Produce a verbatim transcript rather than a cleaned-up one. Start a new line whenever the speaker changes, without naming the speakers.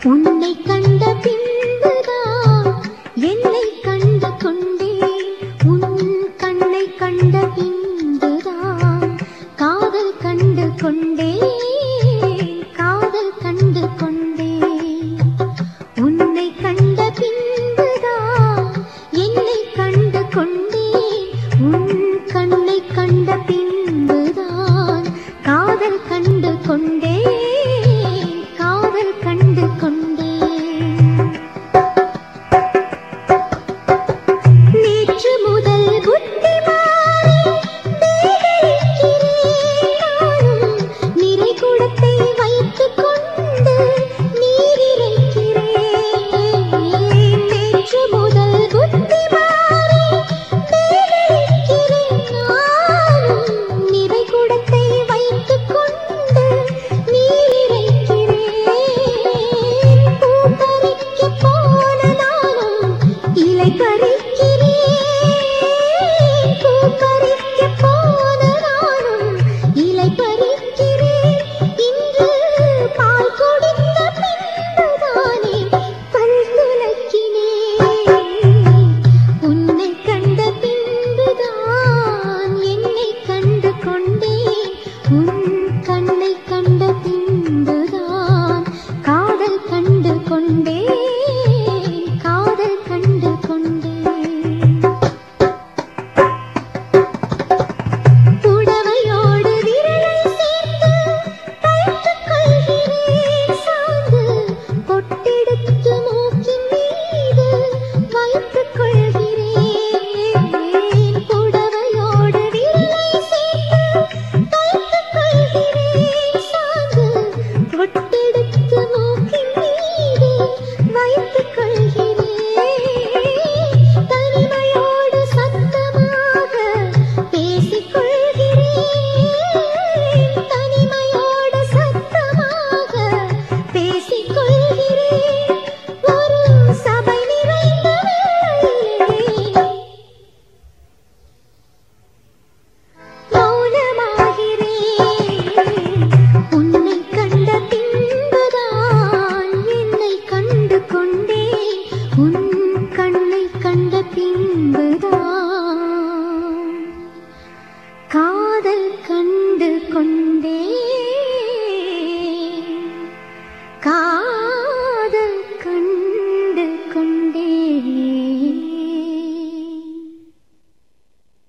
உன்னை கண்ட பின்புதான் என்னை கண்டு கொண்டேன். உன் கண்ணை கண்ட பின்புதான் காதல் கண்டு கொண்டேன், காதல் கண்டு கொண்டேன். உன்னை கண்ட பின்புதான் என்னை கண்டு கொண்டேன். உன் கண்ணை கண்ட பின்புதான் காதல் கண்டு கொண்டேன், காதல் கண்டு கொண்டேன். நேற்று முதல் புத்தி மாறி தேடியிருக்கிறேன். நானும் நிறை குடத்தை வைத்துக் கொண்டு நீர் இறைக்கிறேன். நேற்று முதல் புத்தி மாறி தேடியிருக்கிறேன். நானும் நிறை குடத்தை வைத்துக் கொண்டு நீர் இறைக்கிறேன். பூ பறிக்கப் போன நானும் இலை பறிக்கிறேன். பூ பறிக்கப் போன நானும் இலை பறிக்கிறேன். இன்று பால் குடித்த பின்புதானே பல் துலக்கினேன். உன்னை கண்ட பின்புதான் என்னை கண்டு கொண்டேன். உன் கண்ணை கண்ட பின்புதான் காதல் கண்டு கொண்டேன், காதல் கண்டு கொண்டேன். புடவையோடு விரலை சேர்த்து தைத்துக் கொள்கிறேன். சாந்து பொட்டெடுத்து மூக்கின் மீது வைத்துக் கொள்கிறேன். புடவையோடு விரலை சேர்த்து தைத்துக் கொள்கிறேன். சாந்து பொட்டெடுத்து மூக்கின் மீது வைத்துக் கொள்கிறேன். தனிமையோடு சத்தமாக பேசிக் கொள்கிறேன். தனிமையோடு சத்தமாக பேசிக் கொள்கிறேன். ஒரு சபை நிறைந்த வேளையிலே மௌனமாகிறேன். உன்னை கண்ட பின்புதான் என்னை கண்டு கொண்டேன். உன் கண்ணை கண்ட பின்புதான் காதல் கண்டு கொண்டேன்.